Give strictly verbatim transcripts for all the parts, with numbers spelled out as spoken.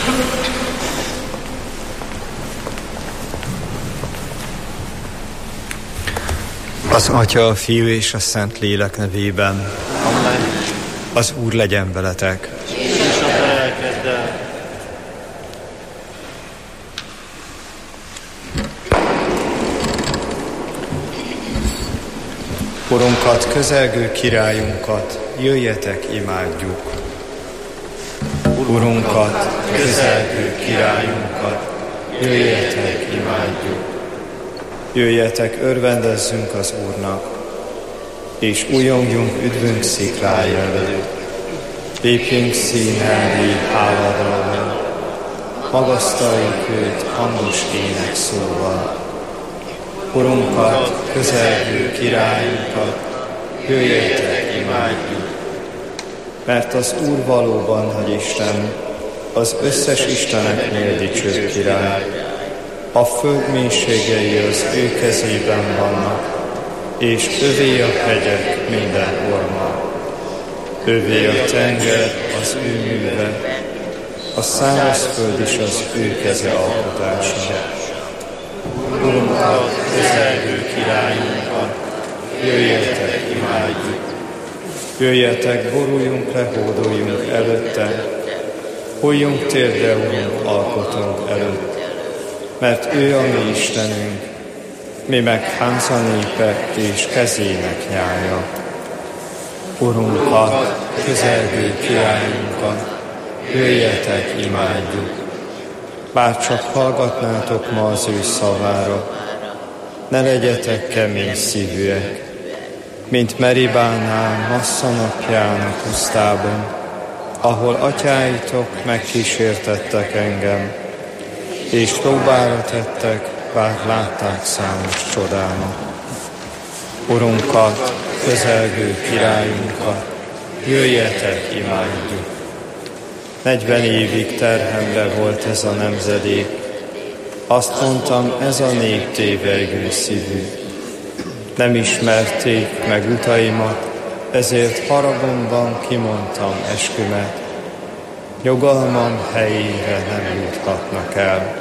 Az Atya, a Fiú és a Szent Lélek nevében. Amen. Az Úr legyen veletek. És a te lelkeddel. Urunkat, közelgő királyunkat, jöjjetek, imádjuk. Urunkat, közelgő királyunkat, jöjjetek, imádjuk. Jöjjetek, örvendezzünk az Úrnak, és újongjunk üdvünk sziklája előtt. Lépjünk színelni háladalmal, magasztaljuk őt hangos ének szóval. Urunkat, közelgő királyunkat, jöjjetek, imádjuk. Mert az Úr valóban nagy Isten, az összes isteneknél dicsőbb király. A föld mélységei az ő kezében vannak, és övé a hegyek minden orma. Övé a tenger az ő műve, a szárazföld is az ő keze alkotása. Urunkat, közelgő királyunkat, jöjjetek, imádjuk. Jöjjetek, boruljunk le, hódoljunk előtte, hulljunk térde, Urunk, alkotunk előtt. Mert ő a mi Istenünk, mi meg hámza népe és kezének nyája. Urunkat, közelgő királyunkat, jöjjetek, imádjuk. Bár csak hallgatnátok ma az ő szavára, ne legyetek kemény szívűek, mint Meribánál, Massza napján a pusztában, ahol atyáitok megkísértettek engem, és próbára tettek, bár látták számos csodámat. Urunkat, közelgő királyunkat, jöjjetek, imádjuk. Negyven évig terhemre volt ez a nemzedék, azt mondtam, ez a nép tévegő szívű. Nem ismerték meg utaimat, ezért haragomban kimondtam eskümet. Nyugalmam helyére nem juthatnak el.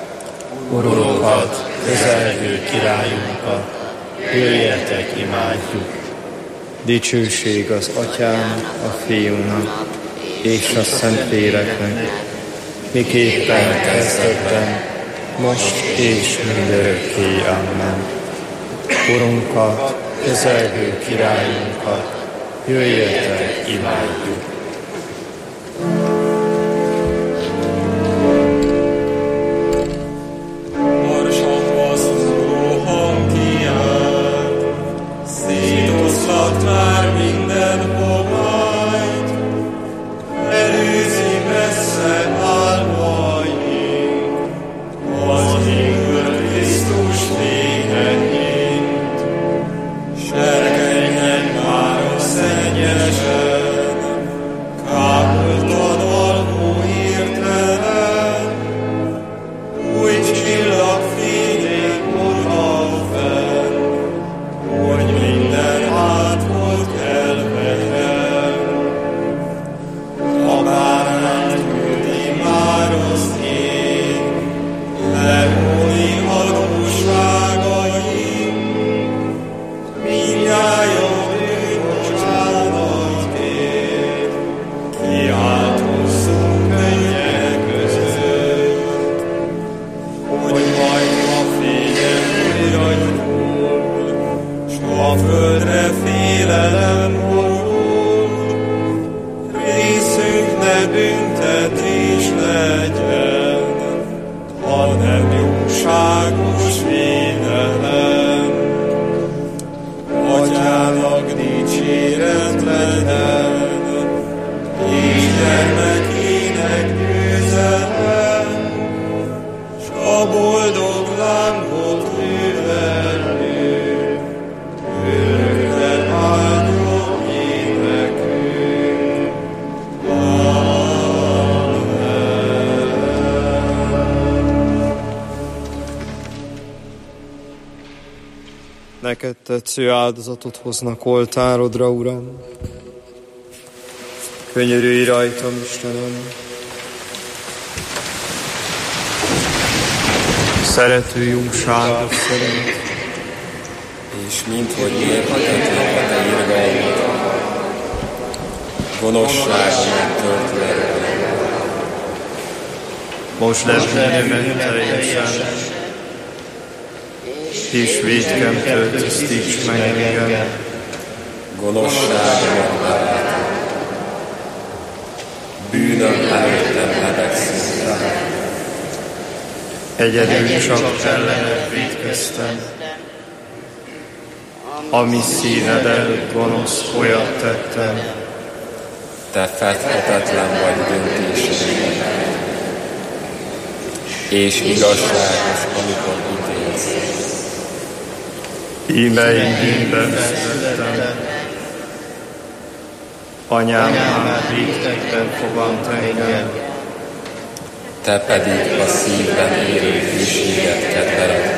Urunkat, közelgő királyunkat, jöjjetek, imádjuk. Dicsőség az Atyának, a Fiúnak és a Szentléleknek, miképpen kezdetben, most és mindörökké. Amen. Urunkat, közelgő királyunkat, jöjjetek, imádjuk. Neked tetsző áldozatot hoznak oltárodra, Uram. Könyörülj rajtam, Istenem. Szerető jósága szerint, és minthogy mérhetetlen a te irgalmad, gonoszsága megtört erőben. most bűnömet teljesen, és vétkemtől tisztíts meg engem. Gonoszsága meglátom, bűnöm előttem lebegszik rá. Egyedül csak ellened vétkeztem, ami színed előtt gonosz olyat tettem. Te fedhetetlen vagy döntéseidben, és igazságos, amikor ítélsz. Íme én bűnben születtem, anyám már végtekben fogant engem. Te pedig a szívben érő hűséget kedveled,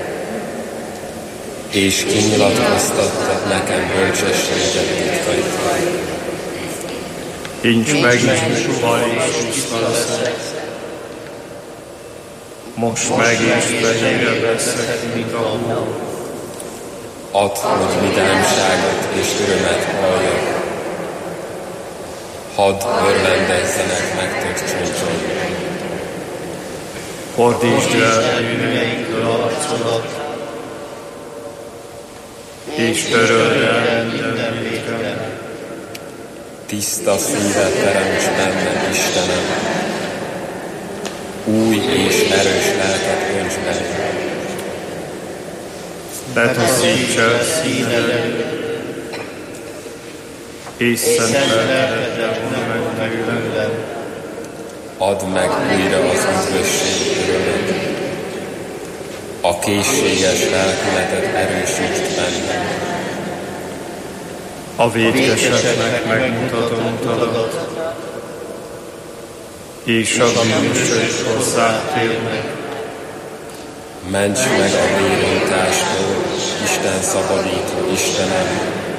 és kinyilatkoztattad nekem bölcsességet titkait. Nincs meg is baj és tiszta leszek, most meg is fehérebb leszek, mint a hó. Add, hogy vidámságot és örömet halljak. Hadd örvendezzenek megtört csontsai. Fordítsd el bűneinkről arcodat, és töröld el minden vétkemet. Tiszta szívet teremts bennem, Istenem, új és erős lelket önts bennem. Betaszíts el színed, és szent lelkedet vonj meg tőlem. Add meg újra az üdvösség örömet, a készséges lelkületet erősítsd bennem. A vétkeseknek megmutatom utadat, és a bűnösök hozzátérnek. Ments meg a vérontástól, Isten szabadító Istenem,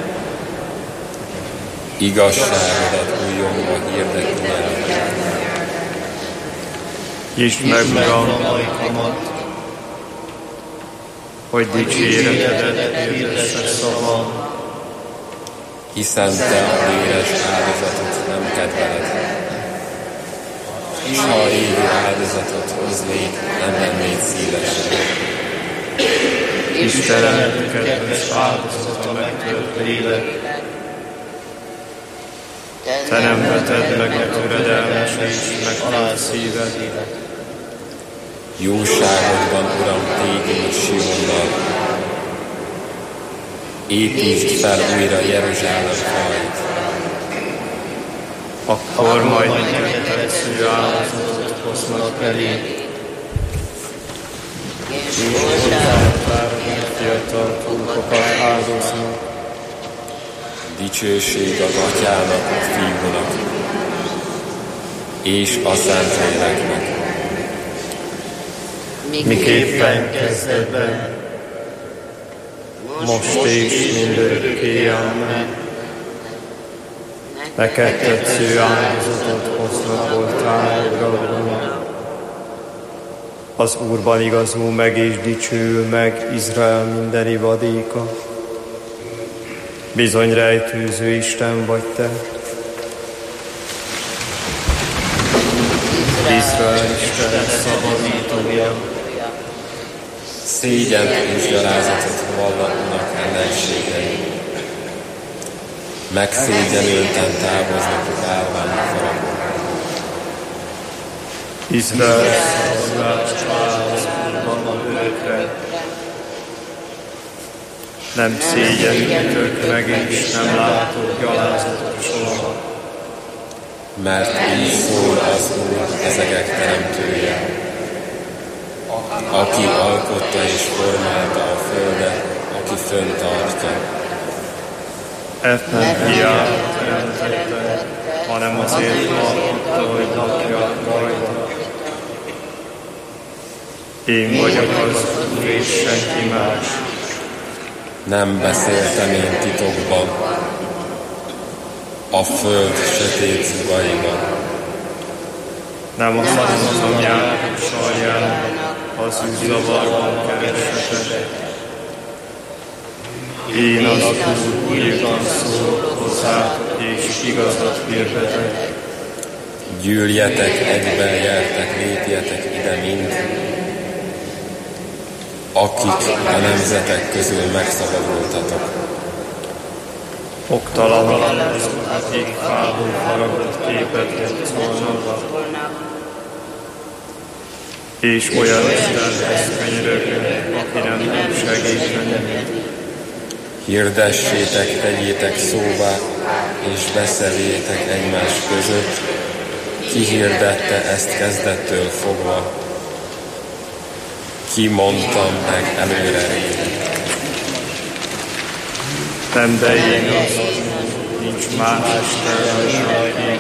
igazságodat újjongva hirdetni el. Nyisd meg Uram ajkamat, hogy dicséretedet hirdesse szavam. Hiszen te a véres áldozatot nem kedveled, s ha élő áldozatot hoznék, nem lennék szívesen. Istenem, kedves áldozata megtört lélek, te nem veted meg a töredelmes és megtalált szívet. Jóságodban, Uram, téged Sionnal, építsd fel újra Jeruzsálem fajt. Akkor majd neked tetsző áldozatot hoznak elé, és hozzávárom fiatal túlkokat áldoznak. Dicsőség az Atyának, a Fiúnak, és a Szentléleknek. Miképpen kezdetben, most és mindörökké, amen. Neked tetsző áldozatot hoznak voltál, Uram. Az Úrban igazul meg és dicsőül meg Izrael minden ivadéka. Bizony rejtőző Isten vagy te. Izrael Isten szabadítója. Szégyent és gyalázatot vallanak ellenségei. Megszégyenülten távoznak az állványi faragok. Izrael szabadulást vár az Úrban örökre. Nem szégyenültök meg, és nem látok gyalázatot soha. Mert így szól az Úr, az egek teremtője, aki alkotta és formálta a földet, aki föntartja. Ezt nem hiába teremtette, hanem azért alkotta, hogy lakjak rajta. Én vagyok az Úr és senki más. Nem beszéltem én titokban, a föld sötét zugaiban. Nem azt mondom nyelvek sarján, az zavarban keresetek. Én az Úr írtam szólok hozzátok, és igazat hirdetek. Gyűljetek egybe, gyertek, lépjetek ide mind, akik a nemzetek közül megszabadultatok. Oktalanok azok, akik fából faragott képet szólnak, és olyan Istenhez könyörögnek, aki nem tud segíteni. Hirdessétek, tegyétek szóvá, és beszéljétek egymás között, ki hirdette ezt kezdettől fogva, ki mondtam meg előre régen. Nem, de én az, nincs más Isten,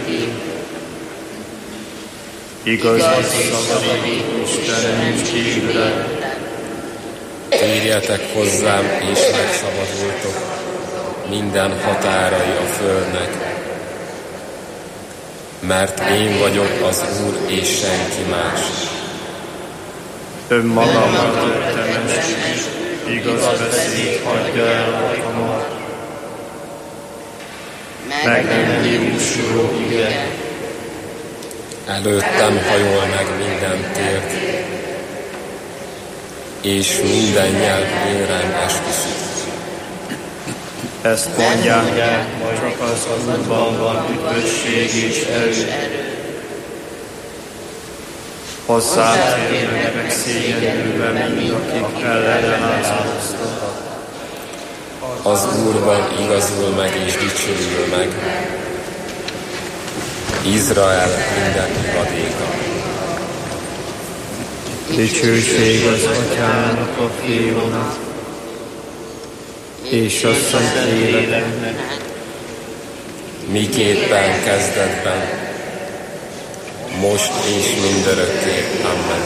igaz, az szabadít Isten, nincs kívül. Térjetek hozzám, és megszabadultok minden határai a földnek, mert én vagyok az Úr, és senki más. Önmagamra töltem ezt, igaz beszéd hagyja el alkalmat, meg nem jósuló ige. Előttem hajol meg minden tért, és minden nyelv én rám esküszik. Ezt mondják el, csak az Úrban van üdvösség és erő. Hozzá térnek meg szégyenülve mind, akik ellene lázadoztak. Az Úrban igazul meg és dicsőül meg Izrael minden ivadéka. Dicsőség az Atyának, a Fiúnak, és a Szentléleknek, miképpen kezdetben, most és mindörökké. Amen.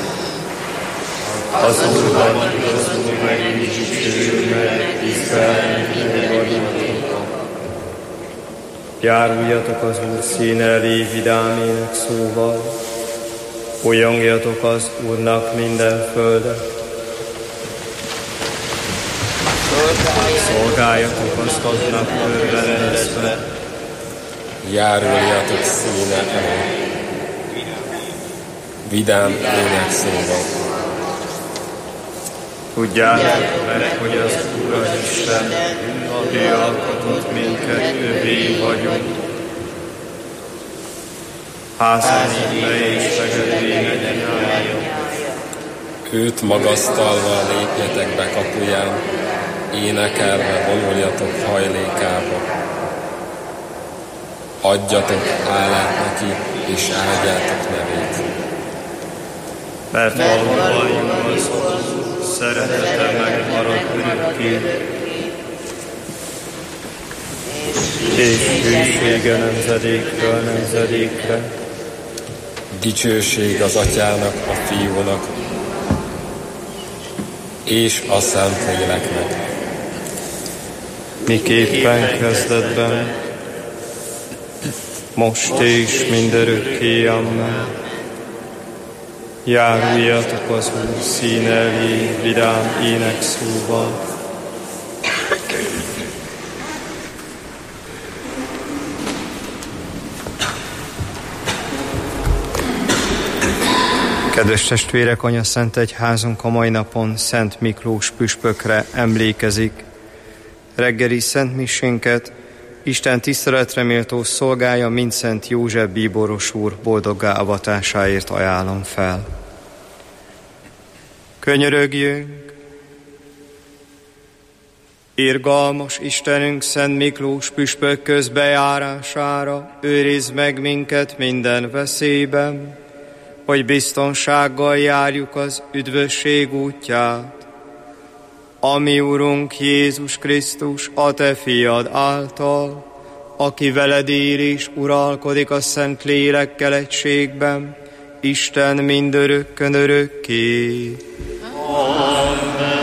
Az Úrban igazul meg és dicsőül meg Izrael minden ivadéka. Járuljatok az Úr színe elé vidám énekszóval, bolyongjatok az Úrnak minden földön. Szolgáljatok az Úrnak örvendezve, Járuljatok színe elé, vidám énekszóval. Tudjátok meg, hogy az Úr az Isten, ő alkotott minket, övé vagyunk. Házányinkbe és feketvének nyája. Őt magasztalva lépjetek be kapuján, énekelve vonuljatok hajlékába. Adjatok hálát neki, és áldjátok nevét. Mert valóban jó az Úr, szeretete megmarad örökké, és hűsége nemzedékről nemzedékre. Dicsőség az Atyának, a Fiúnak, és a Szentléleknek. Miképpen kezdetben, most és mindörökké. Amen. Járuljatok az Úr színe elé vidám énekszóval. Kedves testvérek, Anya Szent Egyházunk a mai napon Szent Miklós püspökre emlékezik. Reggeli Szent Misénket Isten tiszteletre méltó szolgája Mindszent József bíboros úr boldoggá avatásáért ajánlom fel. Könyörögjünk! Irgalmas Istenünk Szent Miklós püspök közbejárására őrizd meg minket minden veszélyben, hogy biztonsággal járjuk az üdvösség útját. A mi Urunk Jézus Krisztus, a Te fiad által, aki veled él és uralkodik a Szent Lélekkel egységben, Isten mindörökkön örökké. Amen.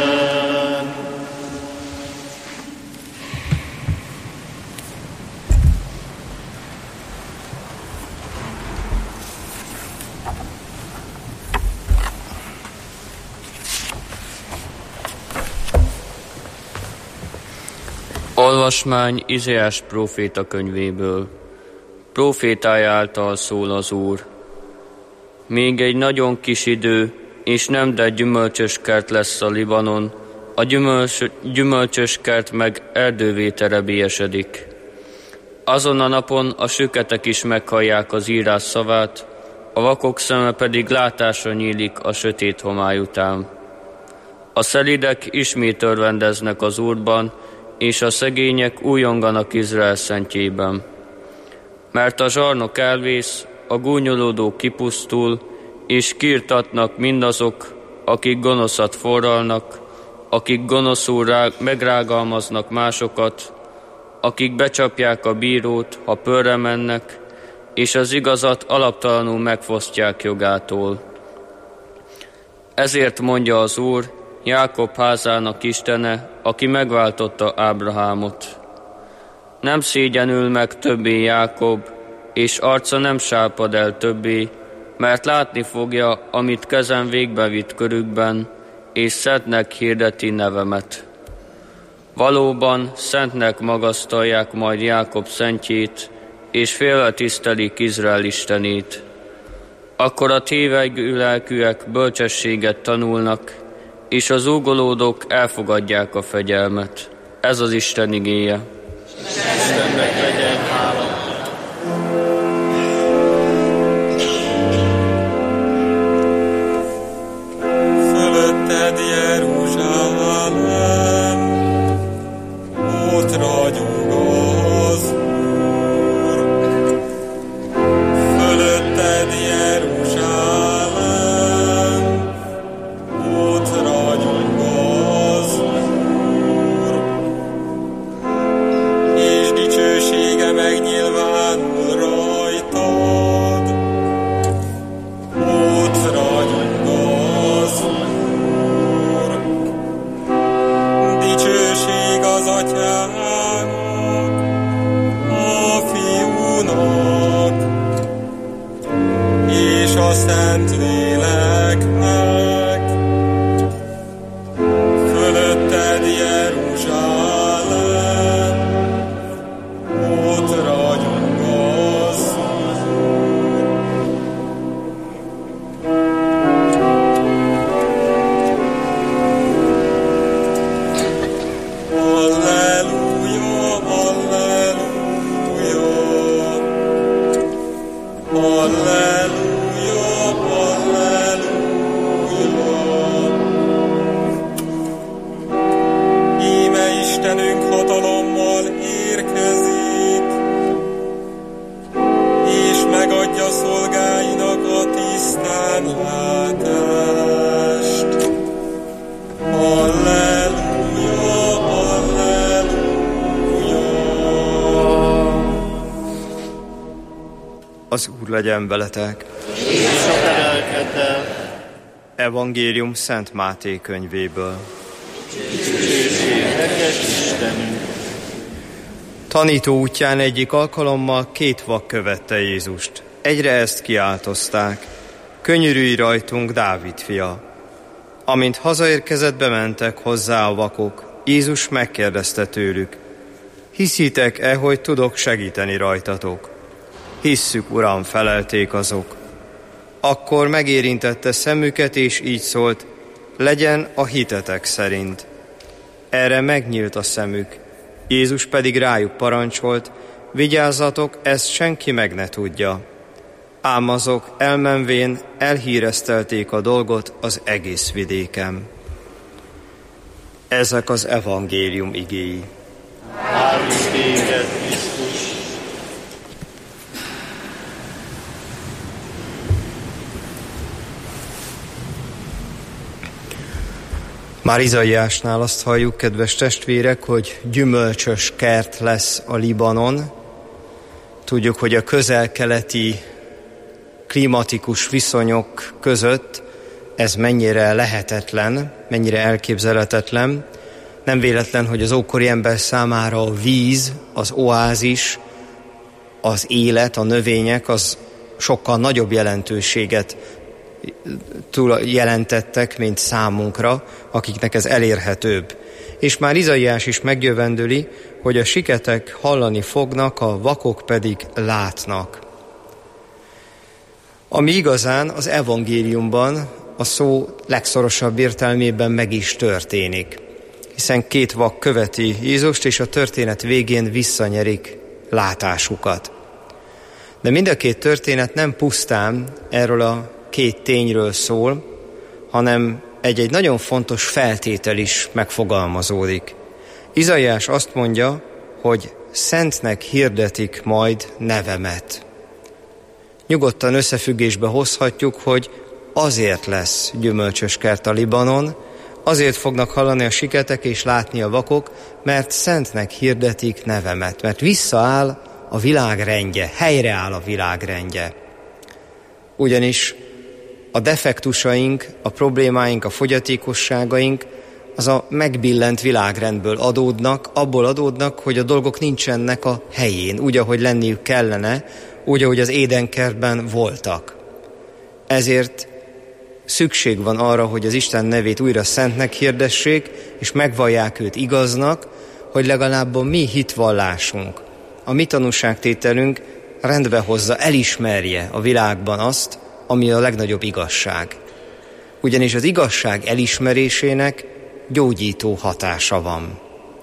Olvasmány Izaiás próféta könyvéből. Prófétája által szól az Úr. Még egy nagyon kis idő, és nem, de gyümölcsös kert lesz a Libanon, a gyümölcs, gyümölcsös kert meg erdővé terebélyesedik. Azon a napon a süketek is meghallják az írás szavát, a vakok szeme pedig látásra nyílik a sötét homály után. A szelídek ismét örvendeznek az Úrban, és a szegények újonganak Izrael szentjében. Mert a zsarnok elvész, a gúnyolódók kipusztul, és kiirtatnak mindazok, akik gonoszat forralnak, akik gonoszul rág, megrágalmaznak másokat, akik becsapják a bírót, ha pörre mennek, és az igazat alaptalanul megfosztják jogától. Ezért mondja az Úr, Jákob házának Istene, aki megváltotta Ábrahámot. Nem szégyenül meg többé Jákob, és arca nem sápad el többé, mert látni fogja, amit kezem végbe vitt körükben, és szentnek hirdeti nevemet. Valóban szentnek magasztalják majd Jákob szentjét, és félve tisztelik Izrael Istenét. Akkor a tévegő lelkűek bölcsességet tanulnak, és az ugolódók elfogadják a fegyelmet. Ez az Isten igéje. Istennek legyen hála. Fölötted Jeruzsálem, ott ragyog az Úr. Fölötted Jeruzsálem, ott ragyog az Úr. És dicsősége megnyilvánul rajtad, ott ragyog az Úr. Dicsőség az Atyának, a Fiúnak, és a Szentléleknek. Fölötted Jeruzsálem, ott ragyog az Úr. Halleluja, halleluja, halleluja, halleluja. Íme Istenünk hatalommal érkezik, és megadja szolgáinak a tisztánlátást. Halleluja, halleluja. Az Úr legyen veletek. És a te lelkeddel. Evangélium Szent Máté könyvéből. Dicsőség neked, Istenünk. Tanító útján egyik alkalommal két vak követte Jézust. Egyre ezt kiáltozták: könyörülj rajtunk, Dávid fia! Amint hazaérkezett, bementek hozzá a vakok. Jézus megkérdezte tőlük: hiszitek-e, hogy tudok segíteni rajtatok? Hisszük, Uram, felelték azok. Akkor megérintette szemüket, és így szólt: legyen a hitetek szerint. Erre megnyílt a szemük. Jézus pedig rájuk parancsolt: vigyázzatok, ezt senki meg ne tudja. Ám azok elmenvén elhíresztelték a dolgot az egész vidéken. Ezek az evangélium igéi. Áldjuk téged, Krisztus. Már Izaiásnál azt halljuk, kedves testvérek, hogy gyümölcsös kert lesz a Libanon. Tudjuk, hogy a közel-keleti klimatikus viszonyok között ez mennyire lehetetlen, mennyire elképzelhetetlen. Nem véletlen, hogy az ókori ember számára a víz, az oázis, az élet, a növények, az sokkal nagyobb jelentőséget túl jelentettek, mint számunkra, akiknek ez elérhetőbb. És már Izaiás is megjövendöli, hogy a siketek hallani fognak, a vakok pedig látnak. Ami igazán az evangéliumban a szó legszorosabb értelmében meg is történik. Hiszen két vak követi Jézust, és a történet végén visszanyerik látásukat. De mind a két történet nem pusztán erről a két tényről szól, hanem egy-egy nagyon fontos feltétel is megfogalmazódik. Izaiás azt mondja, hogy szentnek hirdetik majd nevemet. Nyugodtan összefüggésbe hozhatjuk, hogy azért lesz gyümölcsös kert a Libanon, azért fognak hallani a siketek és látni a vakok, mert szentnek hirdetik nevemet, mert visszaáll a világrendje, helyreáll a világrendje. Ugyanis a defektusaink, a problémáink, a fogyatékosságaink az a megbillent világrendből adódnak, abból adódnak, hogy a dolgok nincsenek a helyén, úgy, ahogy lenniük kellene, úgy, ahogy az Édenkertben voltak. Ezért szükség van arra, hogy az Isten nevét újra szentnek hirdessék, és megvallják őt igaznak, hogy legalább a mi hitvallásunk, a mi tanúságtételünk rendbe hozza, elismerje a világban azt, ami a legnagyobb igazság. Ugyanis az igazság elismerésének gyógyító hatása van.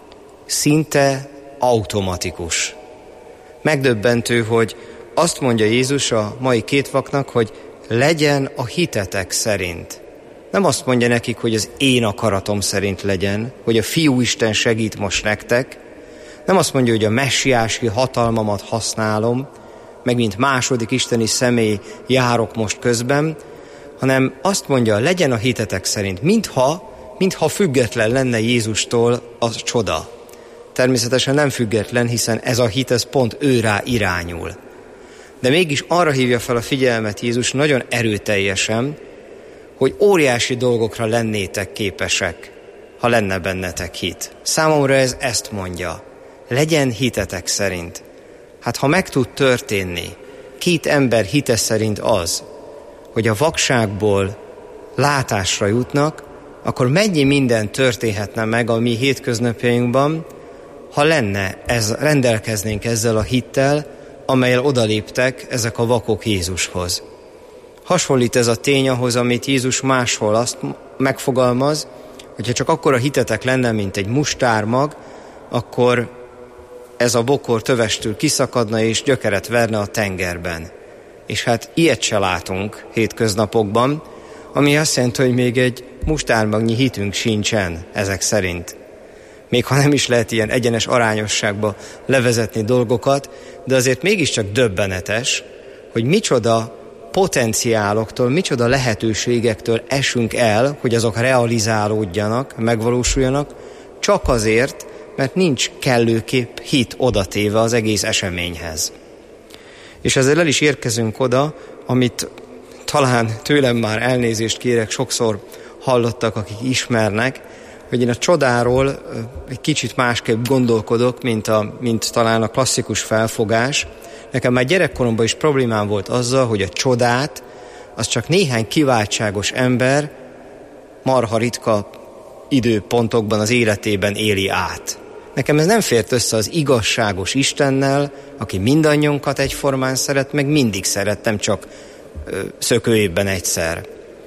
Szinte automatikus. Megdöbbentő, hogy azt mondja Jézus a mai két vaknak, hogy legyen a hitetek szerint. Nem azt mondja nekik, hogy az én akaratom szerint legyen, hogy a Fiúisten segít most nektek. Nem azt mondja, hogy a messiási hatalmamat használom, meg mint második isteni személy járok most közben, hanem azt mondja, legyen a hitetek szerint, mintha, mintha független lenne Jézustól a csoda. Természetesen nem független, hiszen ez a hit, ez pont ő rá irányul. De mégis arra hívja fel a figyelmet Jézus nagyon erőteljesen, hogy óriási dolgokra lennétek képesek, ha lenne bennetek hit. Számomra ez ezt mondja, legyen hitetek szerint. Hát ha meg tud történni két ember hite szerint az, hogy a vakságból látásra jutnak, akkor mennyi minden történhetne meg a mi hétköznapjainkban, ha lenne, ez, rendelkeznénk ezzel a hittel, amellyel odaléptek ezek a vakok Jézushoz. Hasonlít ez a tény ahhoz, amit Jézus máshol azt megfogalmaz, hogyha csak akkora hitetek lenne, mint egy mustármag, akkor ez a bokor tövestül kiszakadna és gyökeret verne a tengerben. És hát ilyet se látunk hétköznapokban, ami azt jelenti, hogy még egy mustármagnyi hitünk sincsen ezek szerint. Még ha nem is lehet ilyen egyenes arányosságba levezetni dolgokat, de azért mégiscsak döbbenetes, hogy micsoda potenciáloktól, micsoda lehetőségektől esünk el, hogy azok realizálódjanak, megvalósuljanak, csak azért, mert nincs kellőképp hit odatéve az egész eseményhez. És ezzel el is érkezünk oda, amit talán tőlem már elnézést kérek, sokszor hallottak, akik ismernek, hogy én a csodáról egy kicsit másképp gondolkodok, mint, a, mint talán a klasszikus felfogás. Nekem már gyerekkoromban is problémám volt azzal, hogy a csodát az csak néhány kiváltságos ember marha ritka időpontokban az életében éli át. Nekem ez nem fért össze az igazságos Istennel, aki mindannyiunkat egyformán szeret, meg mindig szerettem, csak ö, szökőévben egyszer.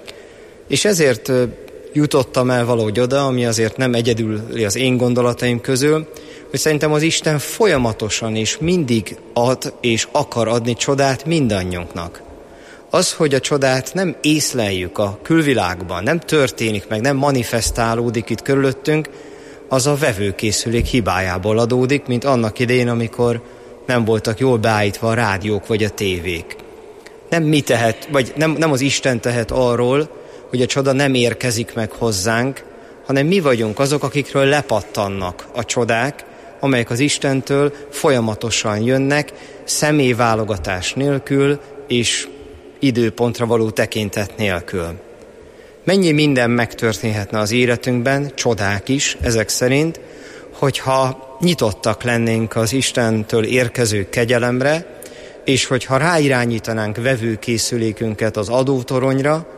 És ezért ö, jutottam el valahogy oda, ami azért nem egyedül az én gondolataim közül, hogy szerintem az Isten folyamatosan és mindig ad és akar adni csodát mindannyiunknak. Az, hogy a csodát nem észleljük a külvilágban, nem történik meg, nem manifestálódik itt körülöttünk, az a vevőkészülék hibájából adódik, mint annak idején, amikor nem voltak jól beállítva a rádiók vagy a tévék. Nem mi tehet, vagy nem, nem az Isten tehet arról, hogy a csoda nem érkezik meg hozzánk, hanem mi vagyunk azok, akikről lepattannak a csodák, amelyek az Istentől folyamatosan jönnek, személyválogatás nélkül és időpontra való tekintet nélkül. Mennyi minden megtörténhetne az életünkben, csodák is ezek szerint, hogyha nyitottak lennénk az Istentől érkező kegyelemre, és hogyha ráirányítanánk vevőkészülékünket az adótoronyra,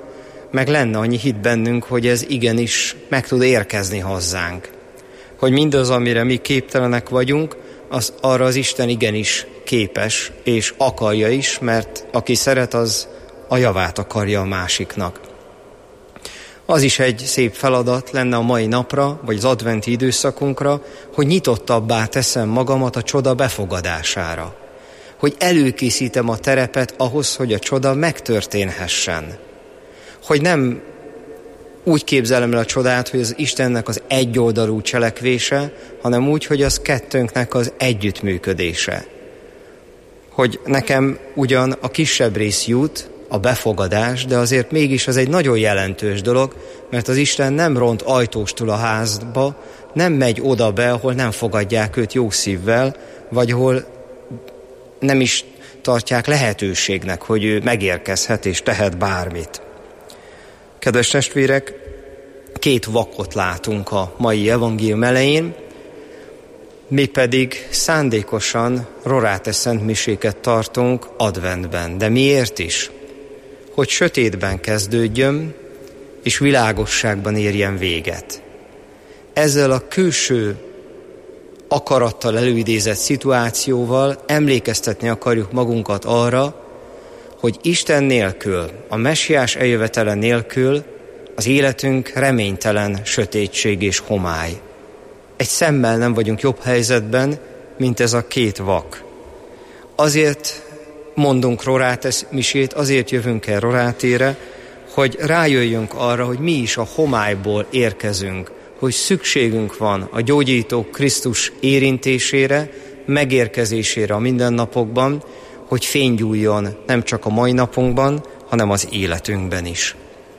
meg lenne annyi hit bennünk, hogy ez igenis meg tud érkezni hozzánk. Hogy mindaz, amire mi képtelenek vagyunk, az, arra az Isten igenis képes, és akarja is, mert aki szeret, az a javát akarja a másiknak. Az is egy szép feladat lenne a mai napra, vagy az adventi időszakunkra, hogy nyitottabbá teszem magamat a csoda befogadására. Hogy előkészítem a terepet ahhoz, hogy a csoda megtörténhessen. Hogy nem úgy képzelem el a csodát, hogy az Istennek az egyoldalú cselekvése, hanem úgy, hogy az kettőnknek az együttműködése. Hogy nekem ugyan a kisebb rész jut, a befogadás, de azért mégis ez egy nagyon jelentős dolog, mert az Isten nem ront ajtóstól a házba, nem megy oda be, ahol nem fogadják őt jó szívvel, vagy ahol nem is tartják lehetőségnek, hogy ő megérkezhet és tehet bármit. Kedves testvérek, két vakot látunk a mai evangélium elején, mi pedig szándékosan Rorate szentmiséket tartunk adventben. De miért is? Hogy sötétben kezdődjön, és világosságban érjen véget. Ezzel a külső akarattal előidézett szituációval emlékeztetni akarjuk magunkat arra, hogy Isten nélkül, a messiás eljövetele nélkül az életünk reménytelen sötétség és homály. Egy szemmel nem vagyunk jobb helyzetben, mint ez a két vak. Azért mondunk Rorate misét, azért jövünk el Rorátére, hogy rájöjjünk arra, hogy mi is a homályból érkezünk, hogy szükségünk van a gyógyító Krisztus érintésére, megérkezésére a mindennapokban, hogy fénygyújjon nem csak a mai napunkban, hanem az életünkben is.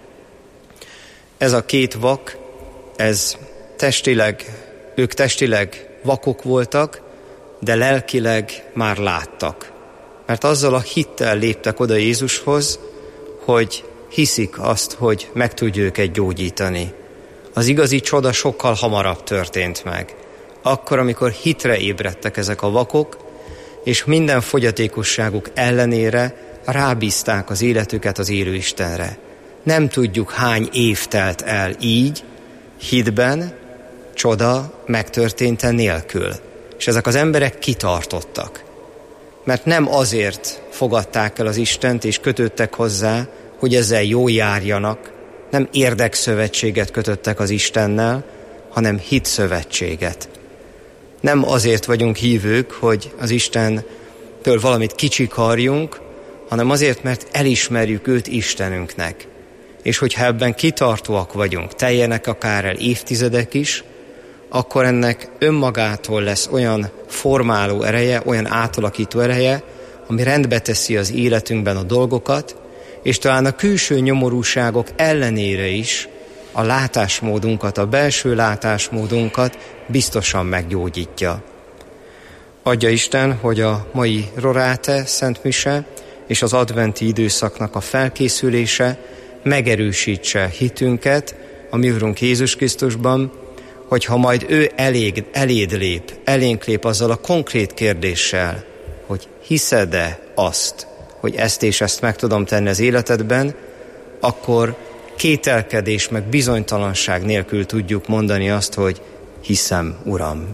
Ez a két vak, ez testileg, ők testileg vakok voltak, de lelkileg már láttak. Mert azzal a hittel léptek oda Jézushoz, hogy hiszik azt, hogy meg tudja őket gyógyítani. Az igazi csoda sokkal hamarabb történt meg. Akkor, amikor hitre ébredtek ezek a vakok, és minden fogyatékosságuk ellenére rábízták az életüket az élő Istenre. Nem tudjuk, hány év telt el így, hitben, csoda megtörténte nélkül. És ezek az emberek kitartottak. Mert nem azért fogadták el az Istent és kötöttek hozzá, hogy ezzel jól járjanak, nem érdekszövetséget kötöttek az Istennel, hanem hitszövetséget. Nem azért vagyunk hívők, hogy az Istentől valamit kicsikarjunk, hanem azért, mert elismerjük őt Istenünknek. És hogyha ebben kitartóak vagyunk, teljenek akár el évtizedek is, akkor ennek önmagától lesz olyan formáló ereje, olyan átalakító ereje, ami rendbe teszi az életünkben a dolgokat, és talán a külső nyomorúságok ellenére is a látásmódunkat, a belső látásmódunkat biztosan meggyógyítja. Adja Isten, hogy a mai Rorate szentmise és az adventi időszaknak a felkészülése megerősítse hitünket a mi Urunk Jézus Krisztusban, hogyha majd ő elég, eléd lép, elénk lép azzal a konkrét kérdéssel, hogy hiszed-e azt, hogy ezt és ezt meg tudom tenni az életedben, akkor kételkedés meg bizonytalanság nélkül tudjuk mondani azt, hogy hiszem, Uram.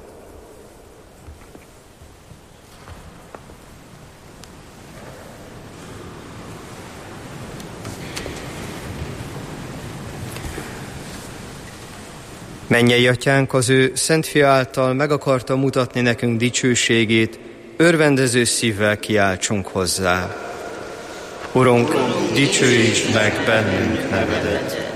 Mennyei Atyánk, az ő Szent Fia által meg akarta mutatni nekünk dicsőségét, örvendező szívvel kiáltsunk hozzá. Urunk, dicsőítsd meg bennünk nevedet.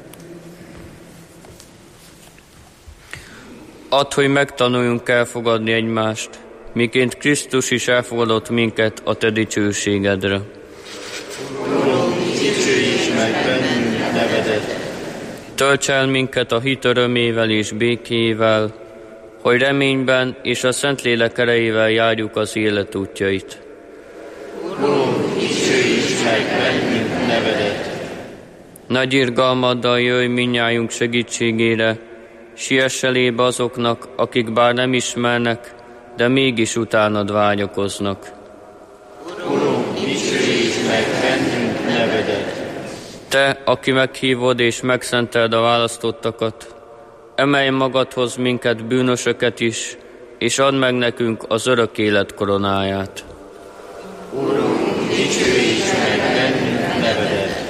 Add, hogy megtanuljunk elfogadni egymást, miként Krisztus is elfogadott minket a te dicsőségedre. Urunk, dicsőítsd meg bennünk nevedet. Tölts el minket a hit örömével és békével, hogy reményben és a Szentlélek erejével járjuk az élet útjait. Urunk, dicsőítsd meg bennünk nevedet. Nagy irgalmaddal jöjj mindnyájunk segítségére, siess elébe azoknak, akik bár nem ismernek, de mégis utánad vágyakoznak. Urunk, dicsőítsd meg bennünk nevedet. Te, aki meghívod és megszenteled a választottakat, emelj magadhoz minket bűnösöket is, és add meg nekünk az örök élet koronáját. Urunk, dicsőíts meg bennünk nevedet!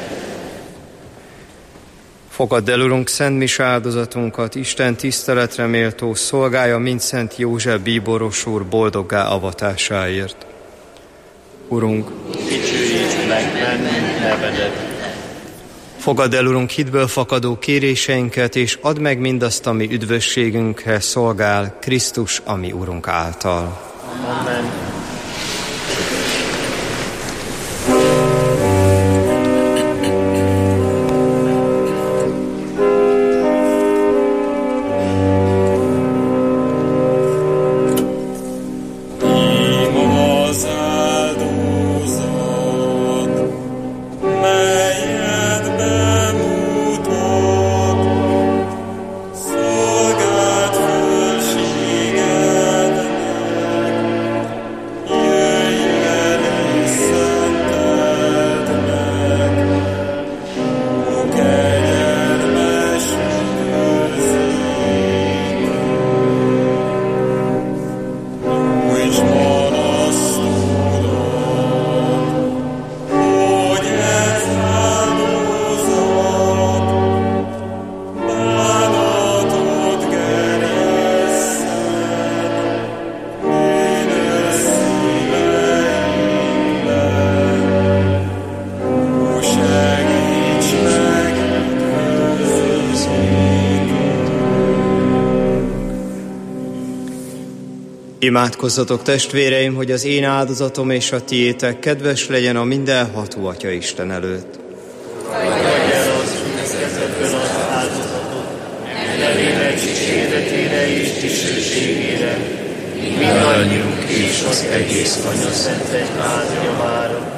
Fogadd el, Urunk, szent mise áldozatunkat, Isten tiszteletre méltó szolgája, mint Szent József bíboros úr boldoggá avatásáért. Urunk, Dicsőíts meg bennünk nevedet! fogadd el, Urunk, hitből fakadó kéréseinket, és add meg mindazt, ami üdvösségünkhez szolgál, Krisztus, ami Urunk által. Amen. Imádkozzatok, testvéreim, hogy az én áldozatom és a tiétek kedves legyen a mindenható Atya Isten előtt. Mindannyiunk és az egész Anya-Szent Egyház javára.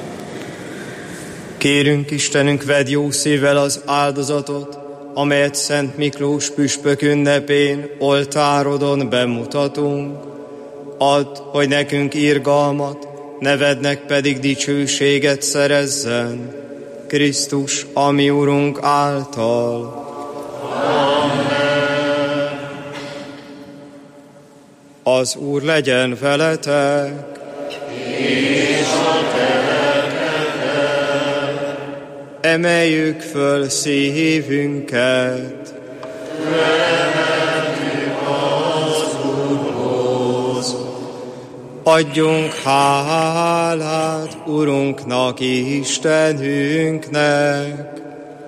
Kérünk, Istenünk, vedd jó szívvel az áldozatot, amelyet Szent Miklós püspök ünnepén oltárodon bemutatunk. Add, hogy nekünk irgalmat, nevednek pedig dicsőséget szerezzen, Krisztus, a mi Urunk által. Amen. Az Úr legyen veletek. És a te lelkeddel. Emeljük föl szívünket. Adjunk hálát Urunknak, Istenünknek.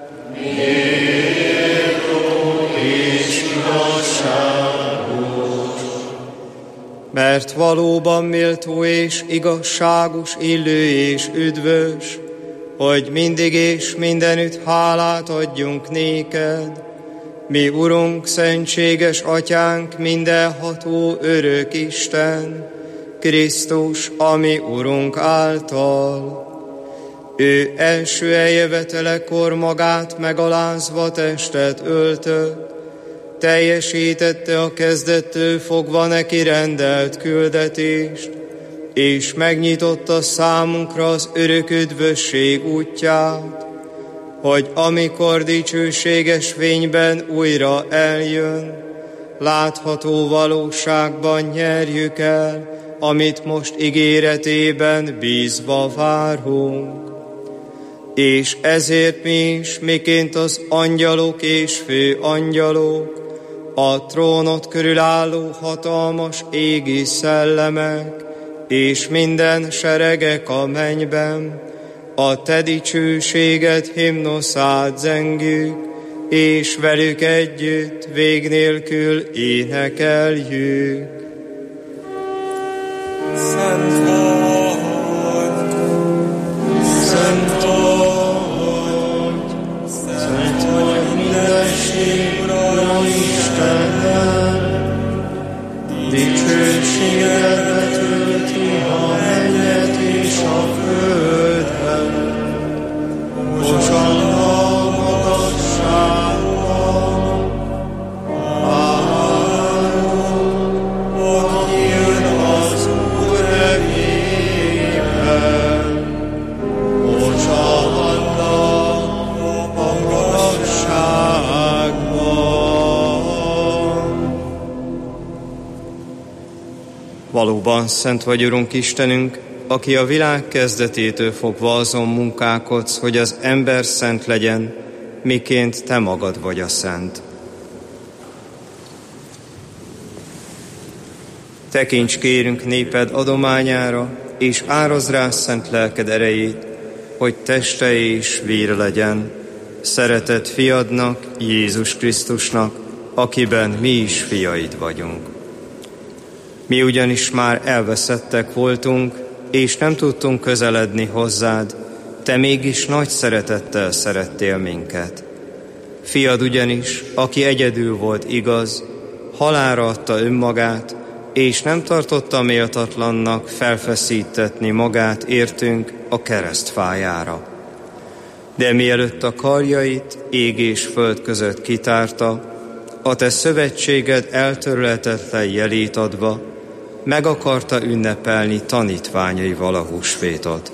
Méltó és igazságos. Mert valóban méltó és igazságos, illő és üdvös, hogy mindig és mindenütt hálát adjunk néked, mi Urunk, szentséges Atyánk, mindenható örök Isten, Krisztus, a mi Urunk által. Ő első eljövetelekor magát megalázva testet öltött, teljesítette a kezdettől fogva neki rendelt küldetést, és megnyitotta számunkra az örök üdvösség útját, hogy amikor dicsőséges fényben újra eljön, látható valóságban nyerjük el, amit most ígéretében bízva várunk. És ezért mi is, miként az angyalok és fő angyalok, a trónot körül álló hatalmas égi szellemek, és minden seregek a mennyben, a te dicsőséged himnoszát zengjük, és velük együtt vég nélkül énekeljük. Szent vagy, szent vagy, szent vagy mindenség, Ura Istennem, dicsőséget betölti a mennyet és a földet. Hosanna magasságban, áldott, aki jön az Úr nevében. Valóban szent vagy, Urunk Istenünk, aki a világ kezdetétől fogva azon munkálkodsz, hogy az ember szent legyen, miként te magad vagy a szent. Tekints kérünk néped adományára, és árazd rá szent lelked erejét, hogy teste és vére legyen, szeretett fiadnak, Jézus Krisztusnak, akiben mi is fiaid vagyunk. Mi ugyanis már elveszettek voltunk, és nem tudtunk közeledni hozzád, te mégis nagy szeretettel szerettél minket. Fiad ugyanis, aki egyedül volt igaz, halálra adta önmagát, és nem tartotta méltatlannak felfeszítetni magát értünk a keresztfájára. De mielőtt a karjait ég és föld között kitárta, a te szövetséged eltörölhetetlen jelét adva, meg akarta ünnepelni tanítványaival a húsvétot.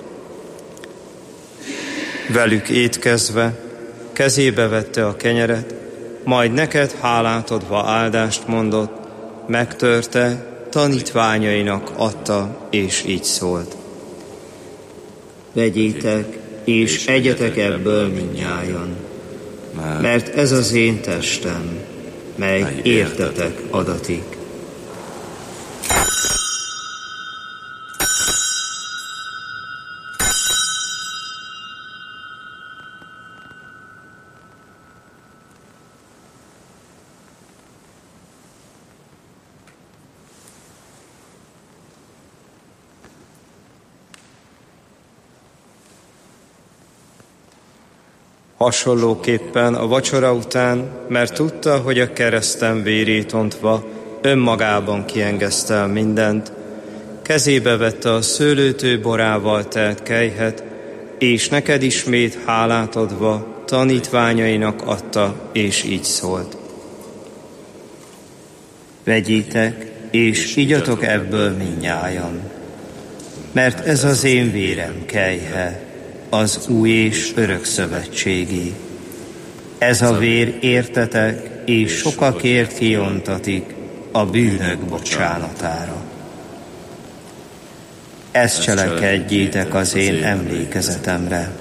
Velük étkezve, kezébe vette a kenyeret, majd neked hálát adva áldást mondott, megtörte, tanítványainak adta, és így szólt. Vegyétek, és egyetek ebből mindnyájan, mert ez az én testem, mely értetek adatik. Hasonlóképpen a vacsora után, mert tudta, hogy a kereszten vérét ontva önmagában kiengesztel mindent, kezébe vette a szőlőtő borával telt kelyhet, és neked ismét hálát adva tanítványainak adta, és így szólt. Vegyétek, és igyatok ebből mindnyájan, mert ez az én vérem kelyhe, az új és örök szövetségi. Ez a vér értetek, és sokakért kiontatik a bűnök bocsánatára. Ezt cselekedjétek az én emlékezetemre.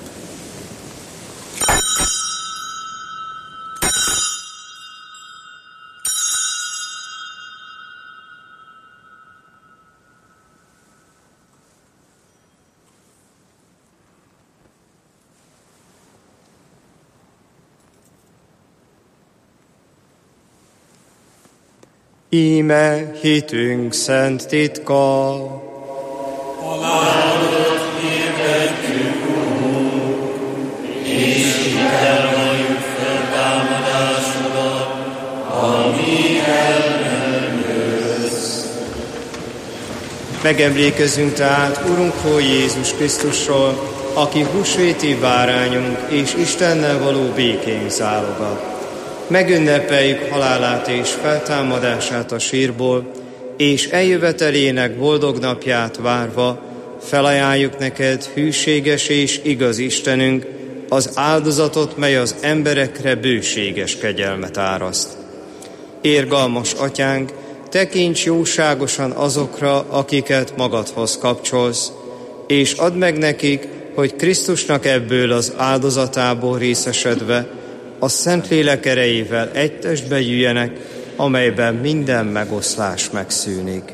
Íme hitünk szent titka. Halálodat hirdetjük, Urunk, és hitel valljuk feltámadásodat, amíg el nem jössz. Megemlékezünk tehát Urunkról, Jézus Krisztusról, aki húsvéti bárányunk és Istennel való békén zálogat. Megünnepeljük halálát és feltámadását a sírból, és eljövetelének boldog napját várva felajánljuk neked, hűséges és igaz Istenünk, az áldozatot, mely az emberekre bőséges kegyelmet áraszt. Érgalmas Atyánk, tekints jóságosan azokra, akiket magadhoz kapcsolsz, és add meg nekik, hogy Krisztusnak ebből az áldozatából részesedve a Szentlélek erejével egy testbe jöjjenek, amelyben minden megoszlás megszűnik.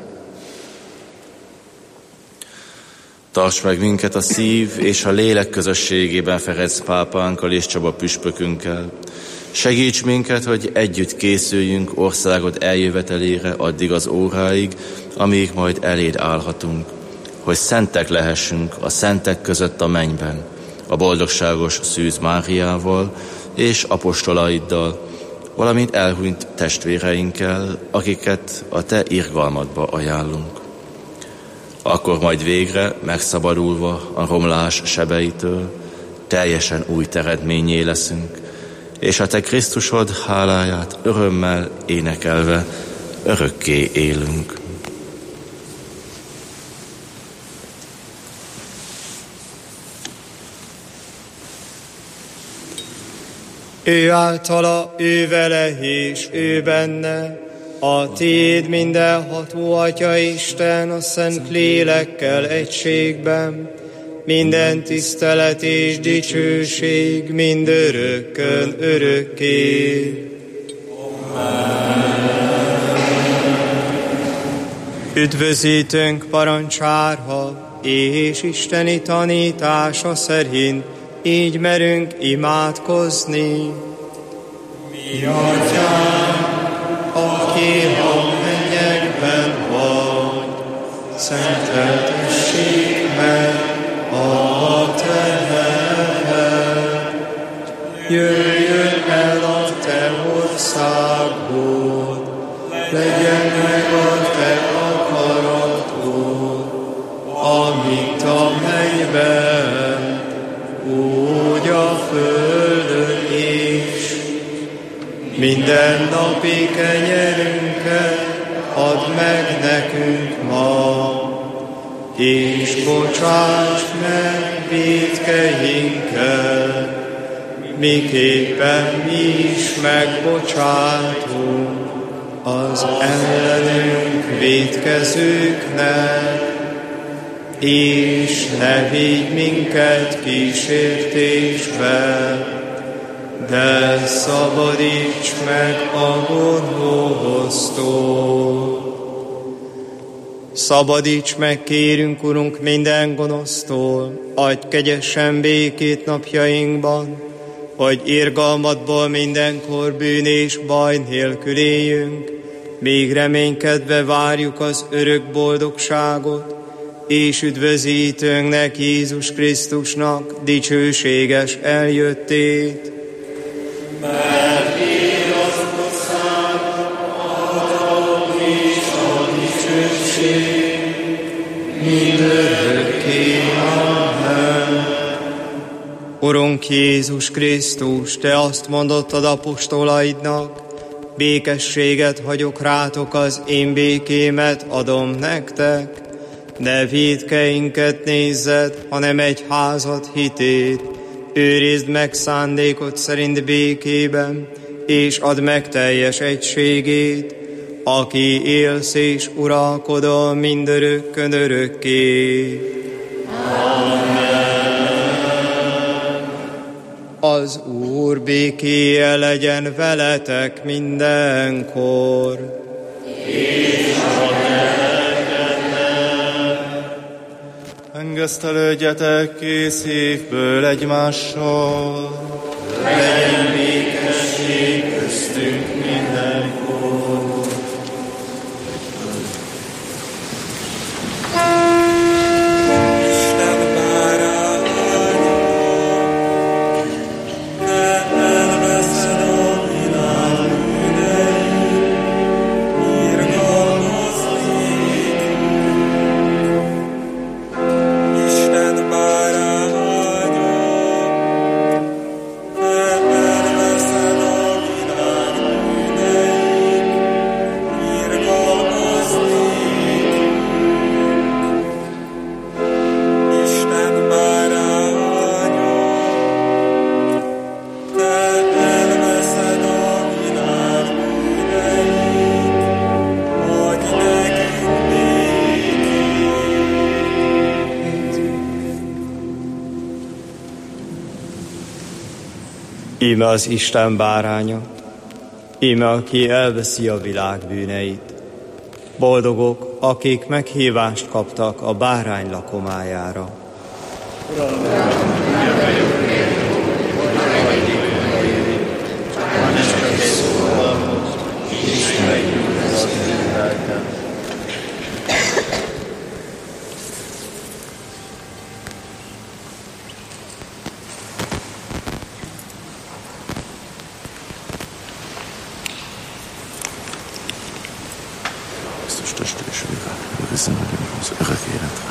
Tarts meg minket a szív és a lélek közösségében Ferenc pápánkkal és Csaba püspökünkkel. Segíts minket, hogy együtt készüljünk országod eljövetelére addig az óráig, amíg majd eléd állhatunk, hogy szentek lehessünk a szentek között a mennyben, a boldogságos Szűz Máriával és apostolaiddal, valamint elhunyt testvéreinkkel, akiket a te irgalmadba ajánlunk. Akkor majd végre, megszabadulva a romlás sebeitől, teljesen új teremtménnyé leszünk, és a te Krisztusod háláját örömmel énekelve örökké élünk. Ő általa, ő vele és ő benne, A Tiéd mindenható Atya Isten, a Szent Lélekkel egységben, minden tisztelet és dicsőség mindörökkön örökké. Üdvözítőnk parancsárha és isteni tanítása szerint így merünk imádkozni. Mi Atyánk, aki a mennyekben vagy, szenteltessék meg a te neved. Jöjjön el a te országod, legyen meg a te akaratod, amit a mennyben, úgy a földön is. Minden napi kenyerünket add meg nekünk ma, és bocsáss meg vétkeinket, miképpen mi is megbocsátunk az ellenünk vétkezőknek, és ne vigy minket kísértésbe, de szabadíts meg a gonosztól. Szabadíts meg, kérünk, Urunk, minden gonosztól, adj kegyesen békét napjainkban, hogy irgalmadból mindenkor bűn és baj nélkül éljünk, még reménykedve várjuk az örök boldogságot, és üdvözítőnknek, Jézus Krisztusnak dicsőséges eljöttét. Mert írasztott számok, adom és a dicsőség, mindörökké. Amen. Urunk Jézus Krisztus, Te azt mondottad apostolaidnak, békességet hagyok rátok, az én békémet adom nektek. Ne vétkeinket nézzed, hanem egy házat hitét. Őrizd meg szándékot szerint békében, és add meg teljes egységét, aki élsz és uralkodol mindörökkön örökké. Az Úr békéje legyen veletek mindenkor. Engesztelődjetek kész szívből egymással. Legyen békesség köztünk mindenkor. Isten báránya, te elveszed a világ bűneit, irgalmaz nékünk. Isten báránya, te elveszed a világ bűneit, irgalmaz nékünk. Isten báránya, te elveszed a világ bűneit, adj nekünk békét. Íme az Isten báránya, íme aki elveszi a világ bűneit. Boldogok, akik meghívást kaptak a bárány lakomájára. Krisztus teste és vége, őrizzen meg az örök életre.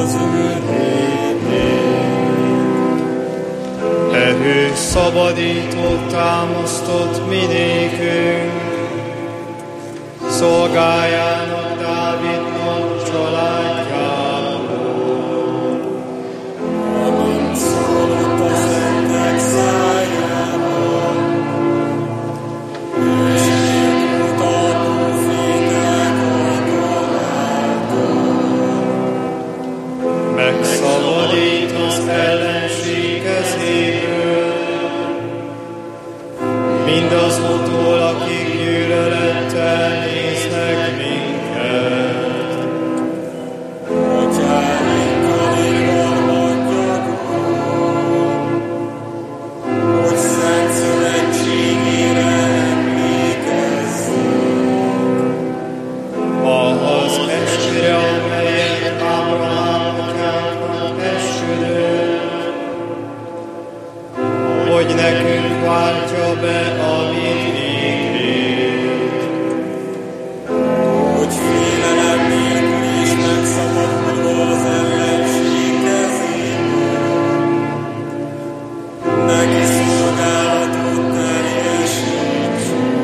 az ő Erő szabadított, támasztott mi nékünk, szolgájának Dávidnak családjából. amint szólott a szentek szájában, és nyílt a proféták ajtójától. Megszabadít az ellenség kezéből, mindazoktól, akik gyűlölettel néznek minket. Atyáinkkal irgalmat gyakorol, hogy szent szövetségére emlékezzünk. Ahhoz estére, amelyet Ábrahám atyánknak esküdött, hogy nekünk váltja be a mi végét. Hogy félelem nélkül is megszabadulva az ellenség kezéből, neki szolgálatot teljesítsünk.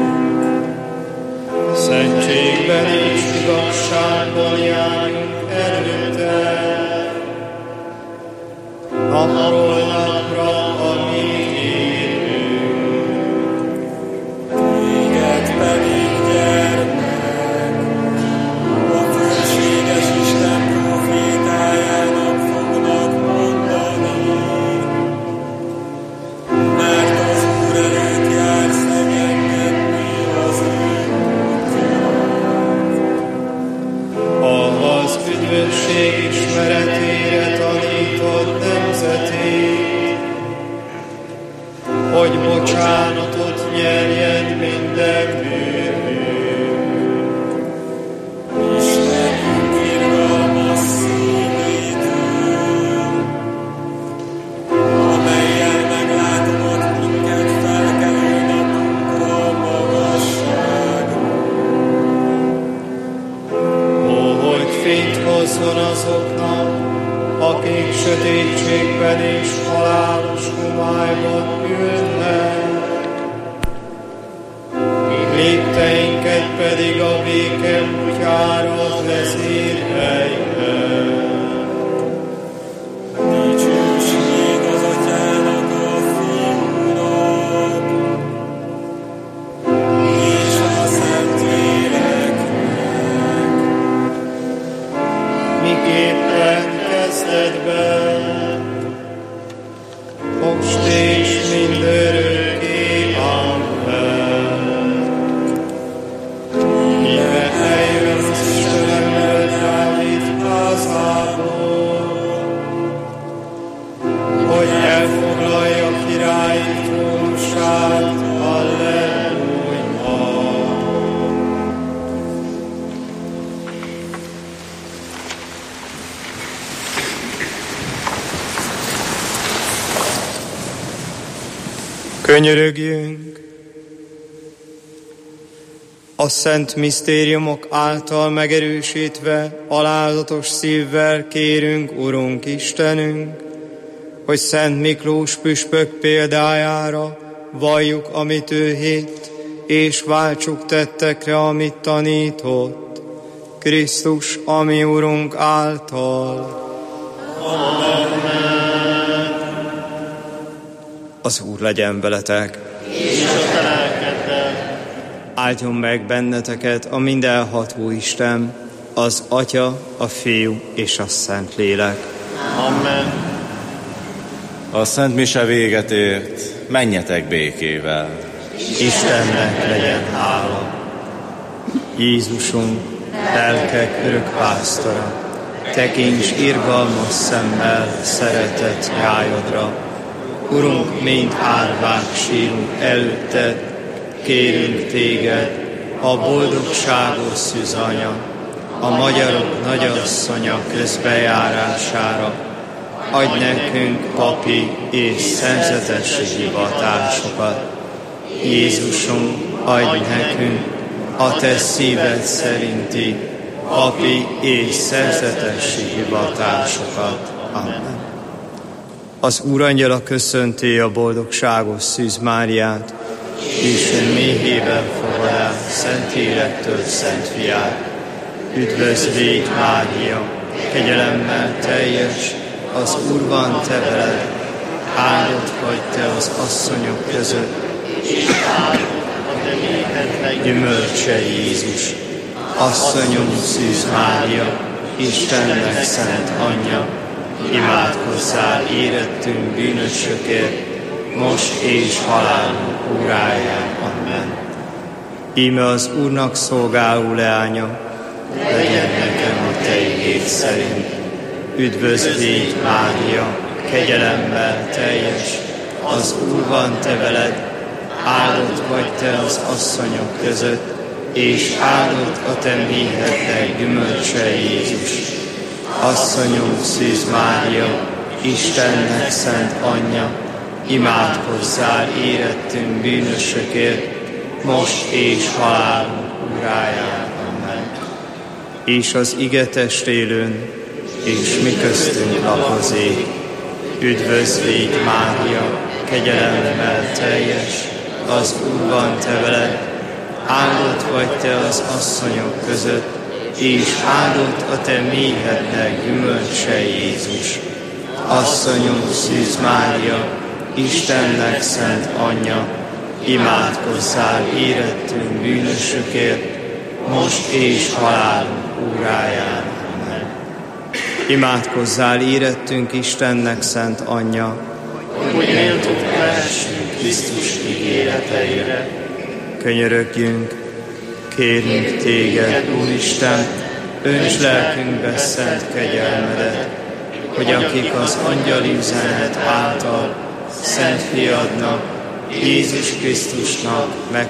Szentségben és igazságban járjunk előtte, napról napra a mi életünk. Téged pedig, gyermek, a fölséges Isten profétájának fognak mondani, mert az Úr előtt jársz megengedni az ő Ahhoz üdvösség ismeretére tanítod nemzetét, hogy bocsánatot nyerjen minden bűnünk. Istenünk irgalmas szívétől, amellyel meglátogat minket felkelő napunkról magasságról. Ó, hogy fényt hozzon azoknak, akik sötétségben és halálos homályban ülnek, lépteinket pedig a béke útjára vezérelje. Dicsőség az Atyának, a Fiúnak, és a Szentléleknek. Miképpen kezdetben, most és mindörökké, amen. Íme eljön az Istenemmel Dávid házából, hogy elfoglalja királyi trónusát, halleluja. Könyörögjünk! A szent misztériumok által megerősítve, alázatos szívvel kérünk, Urunk Istenünk, hogy Szent Miklós püspök példájára valljuk, amit ő hitt, és váltsuk tettekre, amit tanított, Krisztus, ami Urunk által. Az Úr legyen veletek. És a te lelkeddel. Áldjon meg benneteket a mindenható Isten, az Atya, a Fiú és a Szentlélek. Amen. A Szent Mise véget ért, menjetek békével. Istennek legyen hála. Jézusunk, lelkek örök pásztora, tekints irgalmas szemmel szeretett nyájadra. Urunk, mint árvák sírunk előtted, kérünk téged, a boldogságos szűzanya, a magyarok nagyasszonya közbejárására. Adj nekünk papi és szemzetes hivatásokat. Jézusunk, adj nekünk a te szíved szerinti papi és szerzetesi hivatásokat. Amen. Az Úrangyala köszönti a boldogságos Szűz Máriát, Isten méhében fogad el Szent Élektől Szent Fiát. Üdvözl légy, Mária, kegyelemmel teljes, az Úr van te veled, áldott vagy te az asszonyok között, és áldott a te méhednek gyümölcse Jézus. Asszonyom, Szűz Mária, Istennek szent anyja, imádkozzál érettünk bűnösökért, most és halálunk óráján. Amen. Íme az Úrnak szolgáló leánya, legyen nekem a te igéd szerint. Üdvözl légy, Mária, kegyelemmel teljes, az Úr van te veled, áldott vagy te az asszonyok között, és áldott a te méhednek gyümölcse Jézus. Asszonyom, Szűz Mária, Istennek szent anyja, imádkozzál érettünk bűnösökért, most és halálunk óráján. Amen. És az ige testélőn, és mi köztünk lakozik. Üdvözl légy, Mária, kegyelemmel teljes, az Úr van te veled, áldott vagy te az asszonyok között, és áldott a te méhednek gyümölcse Jézus. Asszonyom, Szűz Mária, Istennek szent anyja, imádkozzál érettünk bűnösökért, most és halálunk óráján. Amen. Imádkozzál érettünk Istennek szent anyja, hogy méltók lehessünk Krisztus ígéreteire. Könyörögjünk, kérünk téged, Úristen, önts lelkünkbe szent kegyelmedet, hogy akik az angyali üzenet által Szent Fiadnak, Jézus Krisztusnak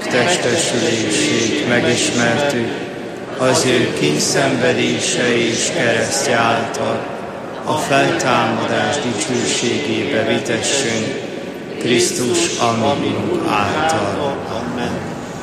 megtestesülését megismertük, az ő kíndszenvedése és keresztje által a feltámadás dicsőségébe vitessünk, Krisztus a mi által. Amen.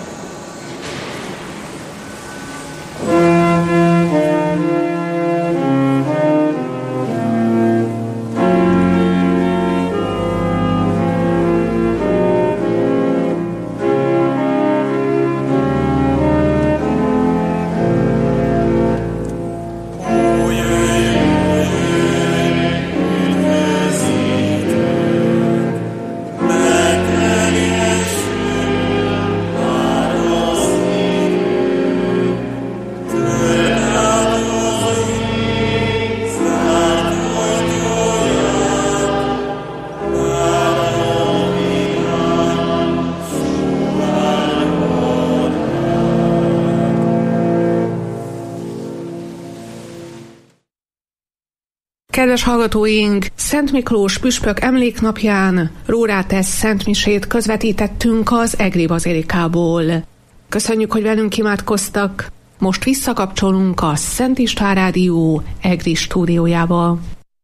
Kedves hallgatóink, Szent Miklós püspök emléknapján Rórátes szentmisét közvetítettünk az Egri bazilikából. Köszönjük, hogy velünk imádkoztak. Most visszakapcsolunk a Szent István Rádió Egri stúdiójába.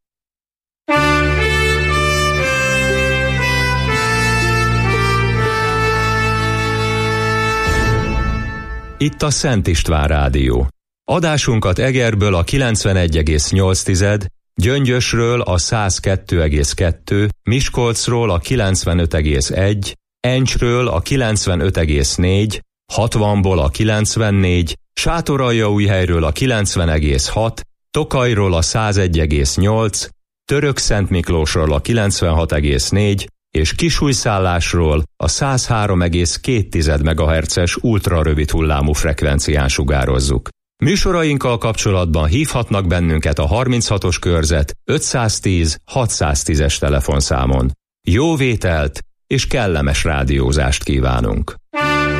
Itt a Szent István Rádió. Adásunkat Egerből a kilencvenegy egész nyolc, Gyöngyösről a száz kettő egész kettő, Miskolcról a kilencvenöt egész egy, Encsről a kilencvenöt egész négy, hatvanból a kilencvennégy, Sátoraljaújhelyről a kilencven egész hat, Tokajról a százegy egész nyolc, Törökszentmiklósról a kilencvenhat egész négy, és Kisújszállásról a száz három egész két megahertzes ultrarövid hullámú frekvencián sugározzuk. Műsorainkkal kapcsolatban hívhatnak bennünket a harminchatos körzet ötszáztíz hatszáztízes telefonszámon. Jó vételt és kellemes rádiózást kívánunk!